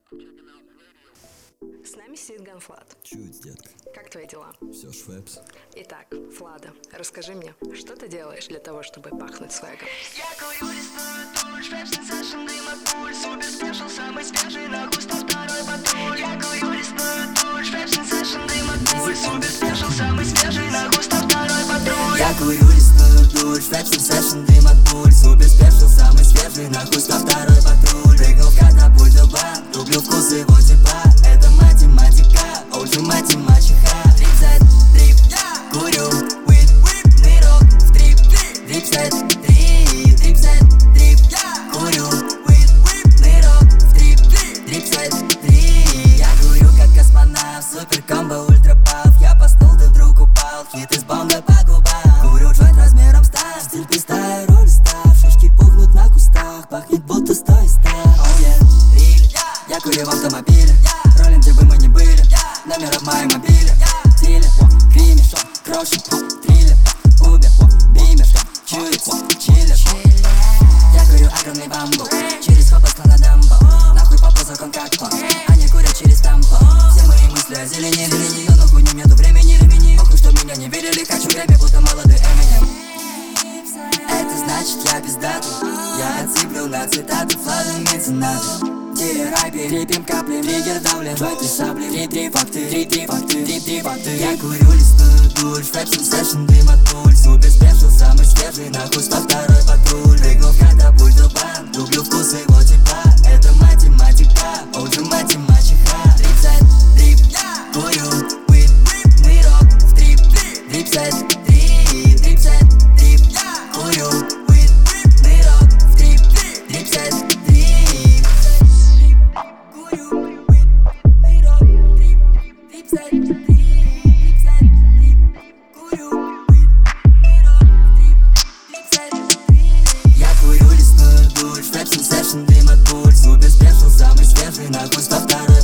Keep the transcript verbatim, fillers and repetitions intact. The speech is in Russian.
С нами сидит Ганфлад. Чуть, детка. Как твои дела? Все швепс. Итак, Флада, расскажи мне, что ты делаешь для того, чтобы пахнуть свегом? Я курю, листаю туль, швепс, сенсейшн, дым от пуль, супер спешл, самый свежий, на густо второй патруль. Я курю, листаю туль, швепс, сенсейшн, дым от пуль, супер спешл, самый свежий, на густо второй патруль. Я курю, листаю туль, швепс, сенсейшн, дым от пуль, супер спешл, самый свежий, на густо второй патруль. Прыгнул в катапульту бан, люблю вкус его тепла, это математика, олджи математика. Трип сайд, трип, курю, уид, нырок в трип, трип сайд, трип, трип сайд, трип, курю, уид, нырок в трип, трип сайд, трип. Я курю как космонавт, супер комбо, ультра паф. Я поснул, ты вдруг упал, хит из бомбы по губам. Курю джойнт размером став, стиль пистая, роль став. Шишки пухнут на кустах, пахнет будто сто из ста. Oh yeah, риль, я курю в автомобиле, ролим, где бы мы ни были. Номер в моем мобиле, стиле, криме, крошек, триллер, убер, бимер, чует, чиллер. Я курю огромный бамбук, через хоп на дамбо. Нахуй по закон как он, они курят через тампон. Все мои мысли о зелени, зелени, но нахуй не нету времени, ремени. Похуй, что меня не видели, хочу грэби, будто молодой Эминем. Это значит я пиздатый, я отсыплю на цитаты, флады меценаты. Рай, перепим капли, триггер давлен, джойнты сабли. Три-три факты, три-три факты, три-три факты. Я курю, листную дурь, швепс, сенсейшн, дым от пуль. Супер спешл, самый свежий, нахуй сто второй патруль. Прыгнул в катапульту бан, люблю вкус его тепла, это математика, олджи математика. Трип сайд, трип, курю, уид, нырок в трип, трип сайд, трип, трип сайд, трип, курю, уид, нырок в трип, трип сайд, трип. Я курю листную дурь, швепс, сенсейшн, дым от пуль, супер спешл, самый свежий, нахуй сто второй.